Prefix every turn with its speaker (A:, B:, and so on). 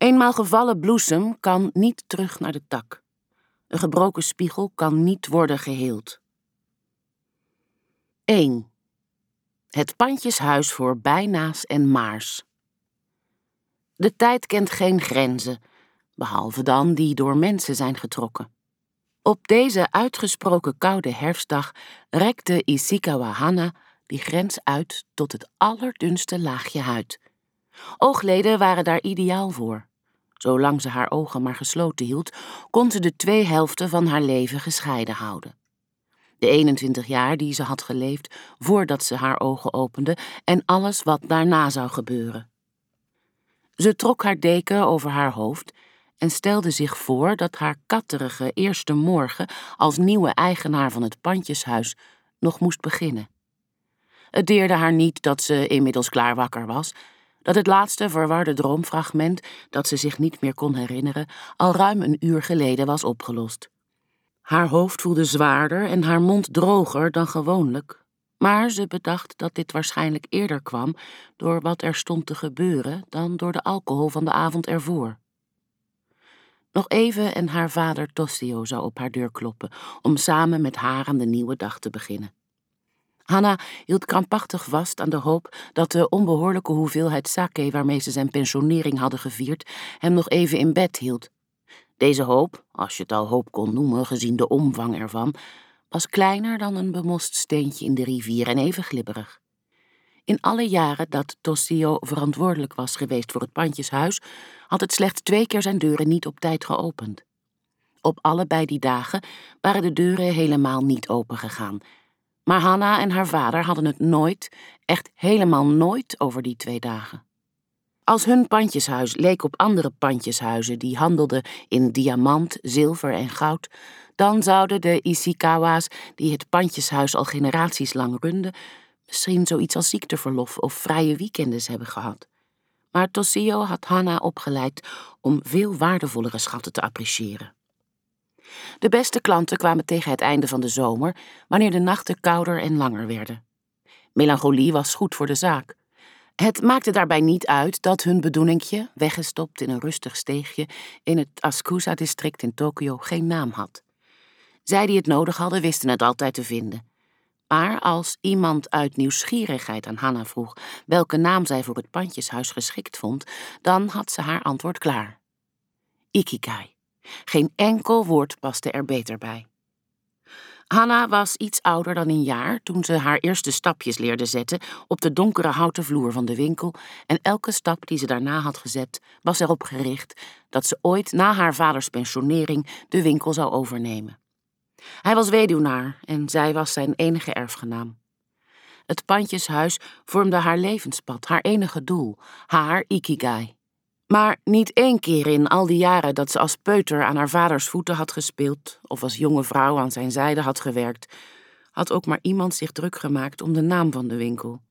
A: Eenmaal gevallen bloesem kan niet terug naar de tak. Een gebroken spiegel kan niet worden geheeld. 1. Het pandjeshuis voor bijna's en maars. De tijd kent geen grenzen, behalve dan die door mensen zijn getrokken. Op deze uitgesproken koude herfstdag rekte Ishikawa Hana die grens uit tot het allerdunste laagje huid. Oogleden waren daar ideaal voor. Zolang ze haar ogen maar gesloten hield, kon ze de 2 helften van haar leven gescheiden houden. De 21 jaar die ze had geleefd voordat ze haar ogen opende en alles wat daarna zou gebeuren. Ze trok haar deken over haar hoofd en stelde zich voor dat haar katterige eerste morgen als nieuwe eigenaar van het pandjeshuis nog moest beginnen. Het deerde haar niet dat ze inmiddels klaar wakker was, dat het laatste verwarde droomfragment, dat ze zich niet meer kon herinneren, al ruim een uur geleden was opgelost. Haar hoofd voelde zwaarder en haar mond droger dan gewoonlijk, maar ze bedacht dat dit waarschijnlijk eerder kwam door wat er stond te gebeuren dan door de alcohol van de avond ervoor. Nog even en haar vader Toshio zou op haar deur kloppen om samen met haar aan de nieuwe dag te beginnen. Hana hield krampachtig vast aan de hoop dat de onbehoorlijke hoeveelheid sake waarmee ze zijn pensionering hadden gevierd hem nog even in bed hield. Deze hoop, als je het al hoop kon noemen gezien de omvang ervan, was kleiner dan een bemost steentje in de rivier en even glibberig. In alle jaren dat Toshio verantwoordelijk was geweest voor het pandjeshuis, had het slechts 2 keer zijn deuren niet op tijd geopend. Op allebei die dagen waren de deuren helemaal niet opengegaan. Maar Hana en haar vader hadden het nooit, echt helemaal nooit over die 2 dagen. Als hun pandjeshuis leek op andere pandjeshuizen die handelden in diamant, zilver en goud, dan zouden de Ishikawa's, die het pandjeshuis al generaties lang runden, misschien zoiets als ziekteverlof of vrije weekenders hebben gehad. Maar Toshio had Hana opgeleid om veel waardevollere schatten te appreciëren. De beste klanten kwamen tegen het einde van de zomer, wanneer de nachten kouder en langer werden. Melancholie was goed voor de zaak. Het maakte daarbij niet uit dat hun bedoelingje, weggestopt in een rustig steegje in het Asakusa-district in Tokio, geen naam had. Zij die het nodig hadden, wisten het altijd te vinden. Maar als iemand uit nieuwsgierigheid aan Hana vroeg welke naam zij voor het pandjeshuis geschikt vond, dan had ze haar antwoord klaar. Ikigai. Geen enkel woord paste er beter bij. Hana was iets ouder dan een jaar toen ze haar eerste stapjes leerde zetten op de donkere houten vloer van de winkel en elke stap die ze daarna had gezet was erop gericht dat ze ooit na haar vaders pensionering de winkel zou overnemen. Hij was weduwnaar en zij was zijn enige erfgenaam. Het pandjeshuis vormde haar levenspad, haar enige doel, haar ikigai. Maar niet 1 keer in al die jaren dat ze als peuter aan haar vaders voeten had gespeeld of als jonge vrouw aan zijn zijde had gewerkt, had ook maar iemand zich druk gemaakt om de naam van de winkel.